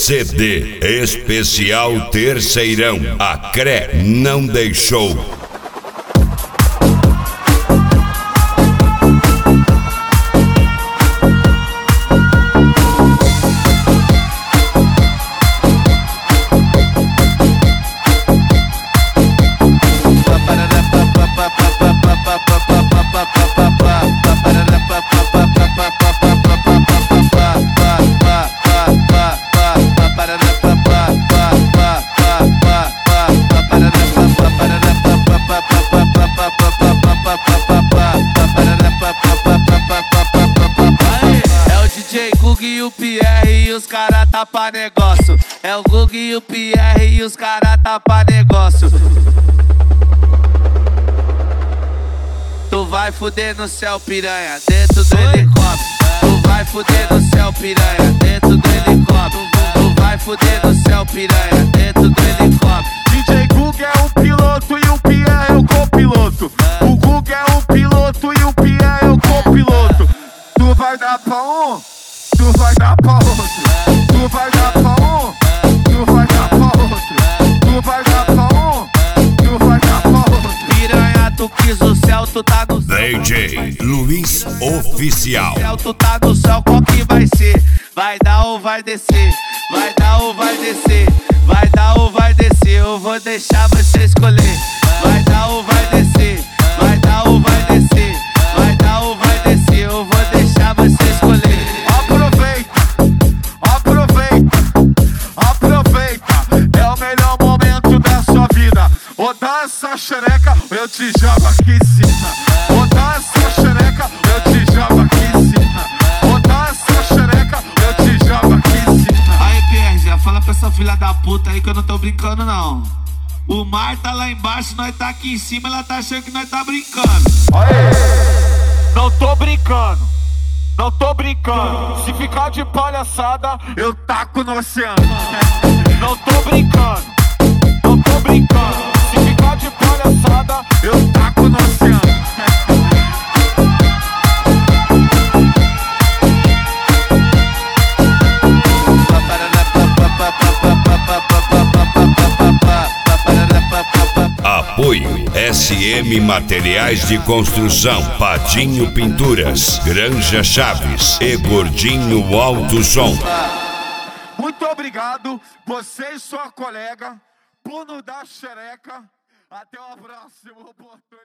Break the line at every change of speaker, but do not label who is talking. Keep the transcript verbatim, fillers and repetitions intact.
C D especial Terceirão. A C R E não deixou.
E o Pierre e os cara tapa negócio. É o Gug e o Pierre e os cara tapa negócio. Tu vai fuder no céu, piranha, dentro do helicóptero. Tu vai fuder no céu, piranha, dentro do helicóptero. Tu vai fuder no céu, piranha, dentro do helicóptero.
D J Gug é o piloto e o Pierre é o copiloto. O Gug é o piloto e o Pierre é o copiloto. Tu vai dar pra um, tu vai dar pra outro. Tu vai dar pra um, tu vai dar pra outro. Tu vai dar pra um, tu vai dar pra outro.
Piranha, tu quis o céu, tu tá no céu.
D J Luiz Oficial.
Céu, tu tá no céu, qual que vai ser? Vai dar ou vai descer? Vai dar ou vai descer? Vai dar ou vai descer? Eu vou deixar você escolher. Vai dar ou vai descer? Vai dar ou vai descer? Vai dar ou vai descer? Eu vou deixar você escolher.
Ou dá essa xereca, eu te jogo aqui em cima. Ou dá essa xereca, eu te jogo aqui em cima. Ou dá essa xereca, eu te jogo aqui em cima.
Aí, Pierre, já fala pra essa filha da puta aí que eu não tô brincando, não. O mar tá lá embaixo, nós tá aqui em cima, ela tá achando que nós tá brincando.
Aê! Não tô brincando, não tô brincando. Se ficar de palhaçada, eu taco no oceano. Não tô brincando, não tô brincando. Se ficar de palhaçada, eu taco no oceano.
Apoio S M Materiais de Construção, Patinho Pinturas, Granja Chaves e Gordinho Alto Som.
Muito obrigado, você e sua colega, por nos dar xereca. Até uma próxima oportunidade.